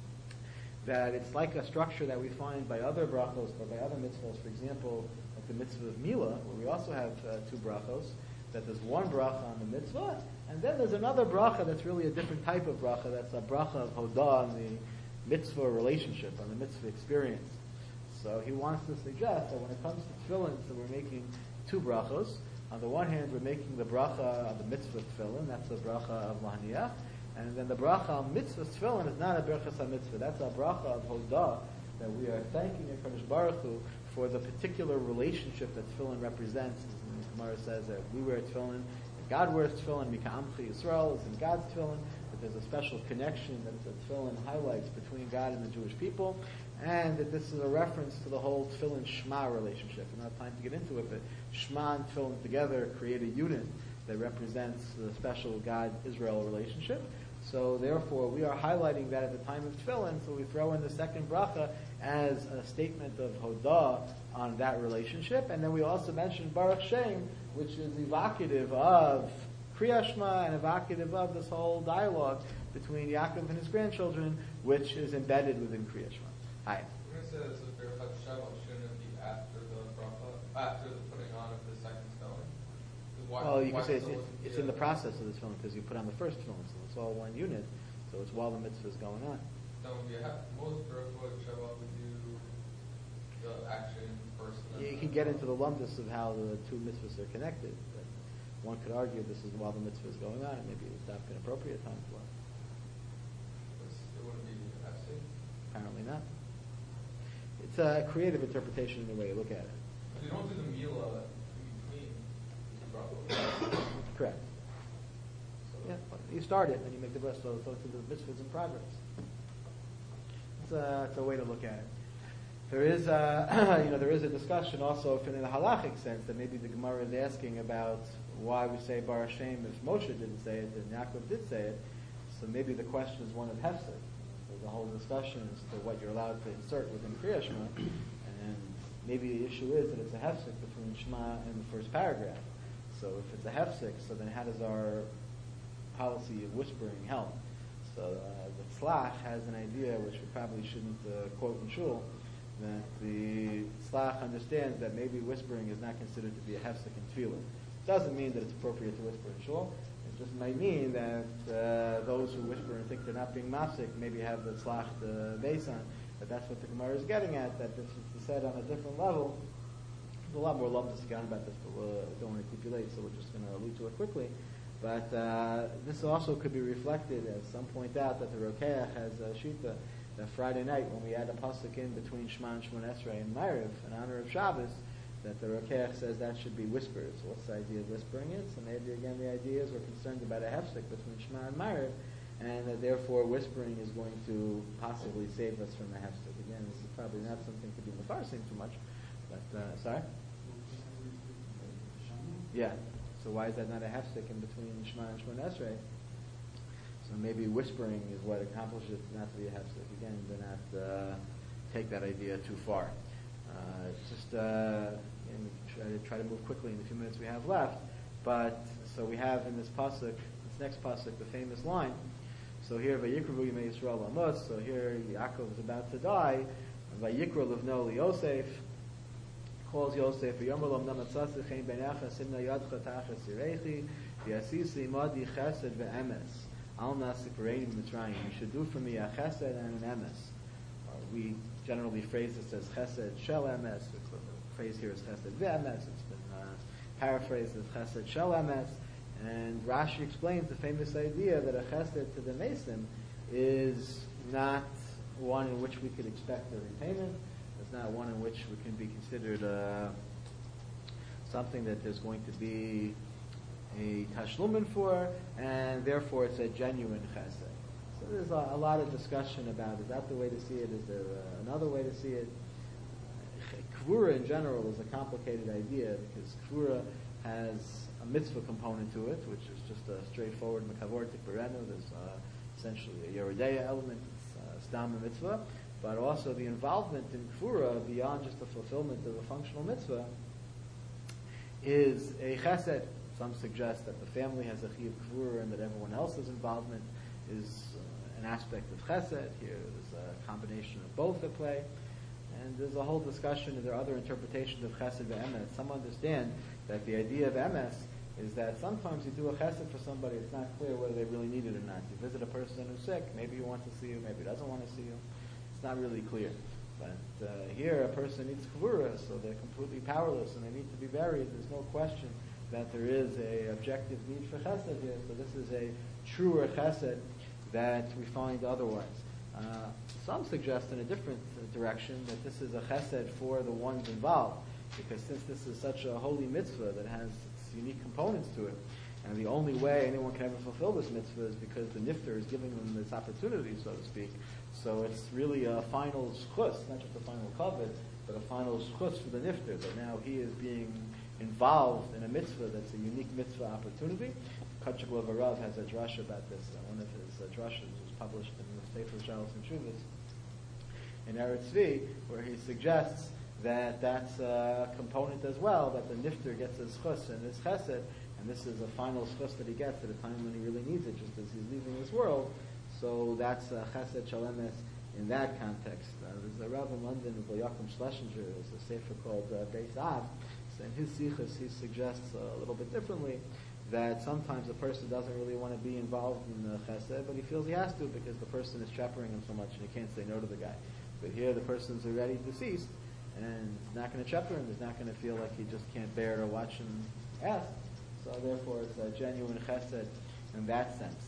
That it's like a structure that we find by other brachos or by other mitzvahs. For example, like the mitzvah of Milah, where we also have two brachos, that there's one bracha on the mitzvah, and then there's another bracha that's really a different type of bracha. That's a bracha of hodah on the mitzvah relationship, on the mitzvah experience. So he wants to suggest that when it comes to tefillin, so we're making two brachos. On the one hand, we're making the bracha of the mitzvah tefillin, that's the bracha of lahaniach, and then the bracha of mitzvah tefillin is not a bracha of mitzvah, that's a bracha of hodah, that we are thanking HaKadosh Baruch Hu for the particular relationship that tefillin represents. The Gemara says that we wear tefillin, and God wears tefillin, Mika Amchi Yisrael is in God's tefillin, that there's a special connection that the tefillin highlights between God and the Jewish people, and that this is a reference to the whole tefillin Shema relationship. We don't have time to get into it, but Shema and tefillin together create a unit that represents the special God-Israel relationship. So therefore, we are highlighting that at the time of tefillin, so we throw in the second bracha as a statement of hodah on that relationship, and then we also mention Baruch Shem, which is evocative of Kriya Shema and evocative of this whole dialogue between Yaakov and his grandchildren, which is embedded within Kriya Shema. Hi. You're going to say this is Birchat Sheva, shouldn't it be after the bracha, after the putting on of the second tefillin? Well, you can say it's in the process of the tefillin because you put on the first tefillin, so it's all one unit. So it's while the mitzvah is going on. So most Birchat Sheva would do the action first. You can get into the lumbus of how the two mitzvahs are connected. But one could argue this is while the mitzvah is going on, and maybe it's not an appropriate time for it. It wouldn't be FC? Apparently not. It's a creative interpretation in the way you look at it. You don't do the Milah in between. Correct. Yeah, you start it, and you make the rest of the mitzvahs in progress. It's a way to look at it. There is a, there is a discussion also in the halachic sense that maybe the Gemara is asking about why we say Bar Hashem if Moshe didn't say it and Yaakov did say it. So maybe the question is one of hefsek. There's a whole discussion as to what you're allowed to insert within Kriya Shema, and maybe the issue is that it's a hefsek between Shema and the first paragraph. So if it's a hefsek, so then how does our policy of whispering help? So the Tzlach has an idea which we probably shouldn't quote in shul, that the Tzlach understands that maybe whispering is not considered to be a hefsek in tefillah. It doesn't mean that it's appropriate to whisper in shul. It just might mean that those who whisper and think they're not being mafsik maybe have the Tzlach base on. But that's what the Gemara is getting at, that this is said on a different level. There's a lot more love to speak on about this, but we don't want to keep you late, so we're just going to allude to it quickly. But this also could be reflected, as some point out, that the Rokeach has a shita that Friday night, when we add a pasuk in between Shema and Shemon Esrei and Ma'ariv in honor of Shabbos, that the Rokeach says that should be whispered. So what's the idea of whispering it? So maybe again the idea is we're concerned about a hefsek between Shema and Ma'ariv, and that therefore whispering is going to possibly save us from the hefsek. Again, this is probably not something to be mefarsim too much, but sorry? Yeah. So why is that not a hefsek in between Shema and Shemon Esrei? So maybe whispering is what accomplishes it not to be a hefsek. Again, do not take that idea too far. Try to move quickly in the few minutes we have left. But so we have in this pasuk, this next pasuk, the famous line. So here, Vayikru Yimei Yisrael Amos. So here, Yaakov is about to die. Vayikru Livno Yosef calls Yosef. Yomer Lam Namatzasich Ein Beinecha Simna Yadcha Tachas Yirechi V'Yasisi Madi Chesed VeEmes Al Nasik Reini Mitzrayim. You should do for me a Chesed and an Emes. We generally phrase this as Chesed Shel Emes. The phrase here is Chesed VeEmes. It's been paraphrased as Chesed Shel Emes. And Rashi explains the famous idea that a Chesed to the Mesim is not one in which we could expect a repayment. It's not one in which we can be considered something that there's going to be a tashlumin for, and therefore it's a genuine chesed. So there's a lot of discussion about, is that the way to see it? Is there another way to see it? Kvura in general is a complicated idea because Kvura has a mitzvah component to it, which is just a straightforward mekavor tikbarenu. There's essentially a Yeridea element, it's stam mitzvah. But also the involvement in Kfura, beyond just the fulfillment of a functional mitzvah, is a chesed. Some suggest that the family has a chiyuv Kfura and that everyone else's involvement is an aspect of chesed. Here there's a combination of both at play. And there's a whole discussion, and there are other interpretations of chesed ve'emes. Some understand that the idea of emes is that sometimes you do a chesed for somebody, it's not clear whether they really need it or not. You visit a person who's sick, maybe he wants to see you, maybe he doesn't want to see you. It's not really clear. But here a person needs kavura, so they're completely powerless and they need to be buried. There's no question that there is a objective need for chesed here. So this is a truer chesed that we find otherwise. Some suggest in a different direction that this is a chesed for the ones involved, because since this is such a holy mitzvah that has its unique components to it, and the only way anyone can ever fulfill this mitzvah is because the nifter is giving them this opportunity, so to speak. So it's really a final schus, not just a final covet, but a final schus for the nifter, that now he is being involved in a mitzvah that's a unique mitzvah opportunity. Kachuk Lavarav has a drasha about this. One of his drashas was published in the Sefer Shalos and Shuvas in Eretz Tzvi, where he suggests that that's a component as well, that the nifter gets his schus and his chesed, and this is a final schus that he gets at a time when he really needs it, just as he's leaving this world. So that's chesed shalemes in that context. There's a Rav in London, Yaakov Schlesinger, there's a sefer called Beis Av. So in his sichos, he suggests a little bit differently that sometimes a person doesn't really want to be involved in the chesed, but he feels he has to because the person is chaperoning him so much and he can't say no to the guy. But here the person's already deceased and he's not going to chaperone, he's not going to feel like he just can't bear to watch him ask. So therefore it's a genuine chesed in that sense.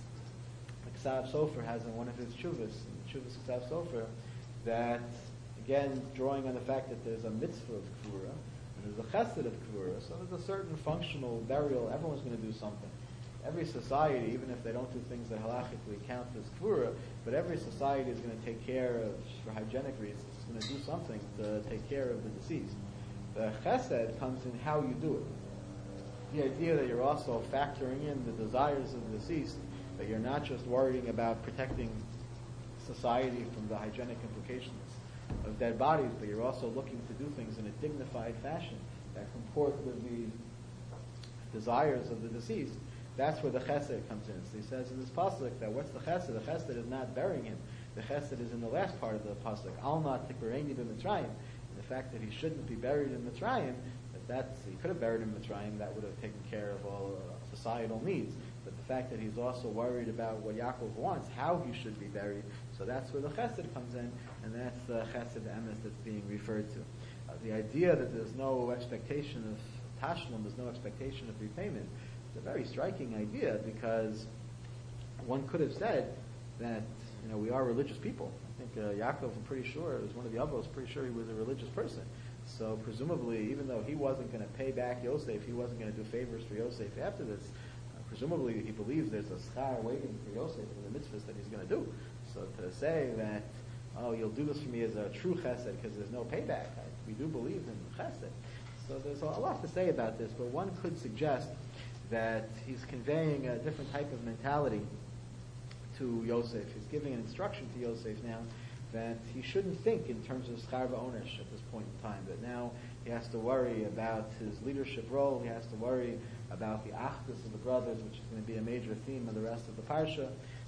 Ksav Sofer has in one of his chuvas, Chuvas Ksav Sofer, that again drawing on the fact that there's a mitzvah of Kfura and there's a chesed of Kfura, so there's a certain functional burial. Everyone's going to do something. Every society, even if they don't do things that halachically count as Kfura, but every society is going to take care of, for hygienic reasons, going to do something to take care of the deceased. The chesed comes in how you do it. The idea that you're also factoring in the desires of the deceased, that you're not just worrying about protecting society from the hygienic implications of dead bodies, but you're also looking to do things in a dignified fashion that comport with the desires of the deceased. That's where the chesed comes in. So he says in this pasuk that what's the chesed? The chesed is not burying him. The chesed is in the last part of the pasuk. Al na tikbareni b'Mitzrayim. The fact that he shouldn't be buried in Mitzrayim, he could have buried in Mitzrayim, that would have taken care of all societal needs. But the fact that he's also worried about what Yaakov wants, how he should be buried, so that's where the chesed comes in, and that's the chesed emes that's being referred to. The idea that there's no expectation of tashlum, there's no expectation of repayment, it's a very striking idea, because one could have said that we are religious people. I think Yaakov, I'm pretty sure, it was one of the Avos, pretty sure he was a religious person. So presumably, even though he wasn't going to pay back Yosef, he wasn't going to do favors for Yosef after this, presumably he believes there's a schar waiting for Yosef for the mitzvahs that he's going to do. So to say that, oh, you'll do this for me as a true chesed because there's no payback, we do believe in chesed. So there's a lot to say about this, but one could suggest that he's conveying a different type of mentality to Yosef. He's giving an instruction to Yosef now that he shouldn't think in terms of schar v'onesh at this point in time, that now he has to worry about his leadership role, he has to worry about the achdus of the brothers, which is going to be a major theme of the rest of the parsha.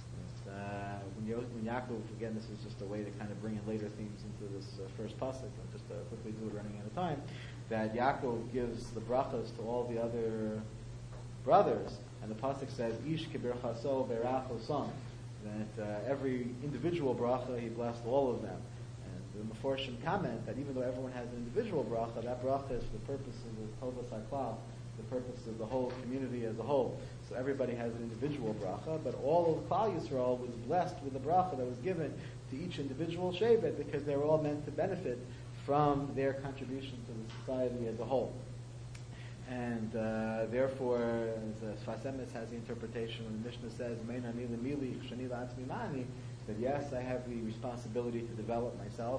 When Yaakov, again, this is just a way to kind of bring in later themes into this first pasuk, I'll just quickly do it running out of time, that Yaakov gives the brachas to all the other brothers, and the pasuk says, Ish kibir chaso berach osam, that every individual bracha, he blessed all of them. And the Meforshim comment that even though everyone has an individual bracha, that bracha is for the purpose of the Tovas HaKlal, the purpose of the whole community as a whole. So everybody has an individual bracha, but all of Klal Yisrael was blessed with the bracha that was given to each individual shevet, because they were all meant to benefit from their contribution to the society as a whole. And therefore, Sfas Emes has the interpretation when the Mishnah says, that yes, I have the responsibility to develop myself,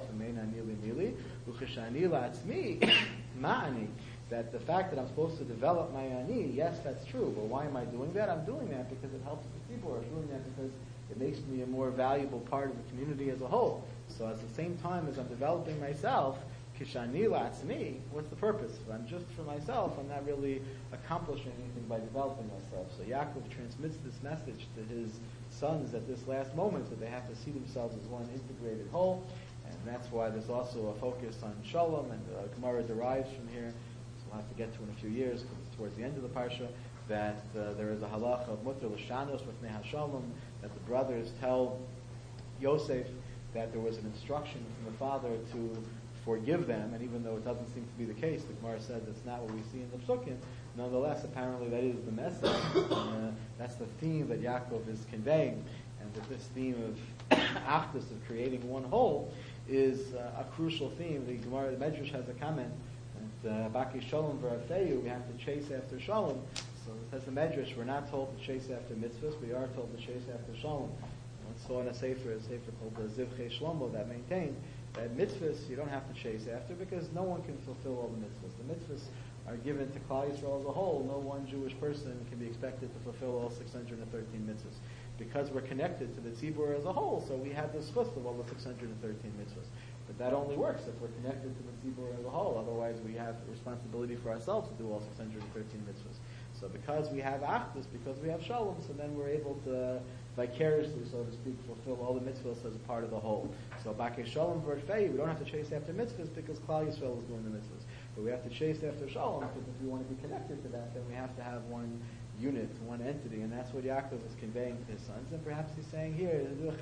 that the fact that I'm supposed to develop my ani, yes, that's true. But why am I doing that? I'm doing that because it helps the people. I'm doing that because it makes me a more valuable part of the community as a whole. So at the same time as I'm developing myself, Kishani latzmi, what's the purpose? If I'm just for myself, I'm not really accomplishing anything by developing myself. So Yaakov transmits this message to his sons at this last moment, that they have to see themselves as one integrated whole. And that's why there's also a focus on Shalom, and Gemara derives from here, so we'll have to get to in a few years, because it's towards the end of the Parsha, that there is a halach of mutter l'shanos with neha shalom, that the brothers tell Yosef that there was an instruction from the father to forgive them, and even though it doesn't seem to be the case, the Gemara says it's not what we see in the Psukim, nonetheless, apparently that is the message. That's the theme that Yaakov is conveying, and that this theme of achdus, of creating one whole, is a crucial theme. The Gemara, the Medrash has a comment, and Baki Shalom v'Rafeyu, we have to chase after Shalom. So it says the Medrash, we're not told to chase after mitzvahs, we are told to chase after Shalom. I saw in a sefer called the Zivchei Shlomo that maintained that mitzvahs you don't have to chase after, because no one can fulfill all the mitzvahs. The mitzvahs are given to Klal Yisrael as a whole. No one Jewish person can be expected to fulfill all 613 mitzvahs, because we're connected to the tzibur as a whole. So we have the schus of all the 613 mitzvahs. But that only works if we're connected to the tzibur as a whole. Otherwise, we have a responsibility for ourselves to do all 613 mitzvahs. So because we have achdus, because we have shalom, so then we're able to vicariously, so to speak, fulfill all the mitzvahs as a part of the whole. So Bakei Shalom v'Rfei, we don't have to chase after mitzvahs because Klal Yisrael is doing the mitzvahs. But we have to chase after Shalom, because if we want to be connected to that, then we have to have one unit, one entity, and that's what Yaakov is conveying to his sons. And perhaps he's saying here,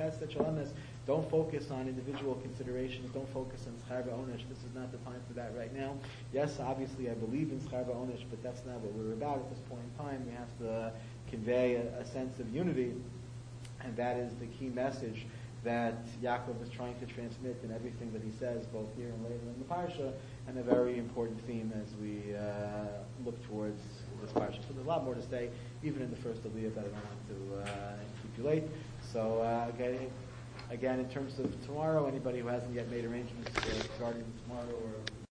don't focus on individual considerations, don't focus on schar v'onesh. This is not the time for that right now. Yes, obviously I believe in schar v'onesh, but that's not what we're about at this point in time. We have to convey a sense of unity, and that is the key message that Yaakov is trying to transmit in everything that he says, both here and later in the Parsha, and a very important theme as we look towards this Parsha. So there's a lot more to say, even in the first Aliyah, but I don't want to keep you late. So, Again, in terms of tomorrow, anybody who hasn't yet made arrangements regarding tomorrow or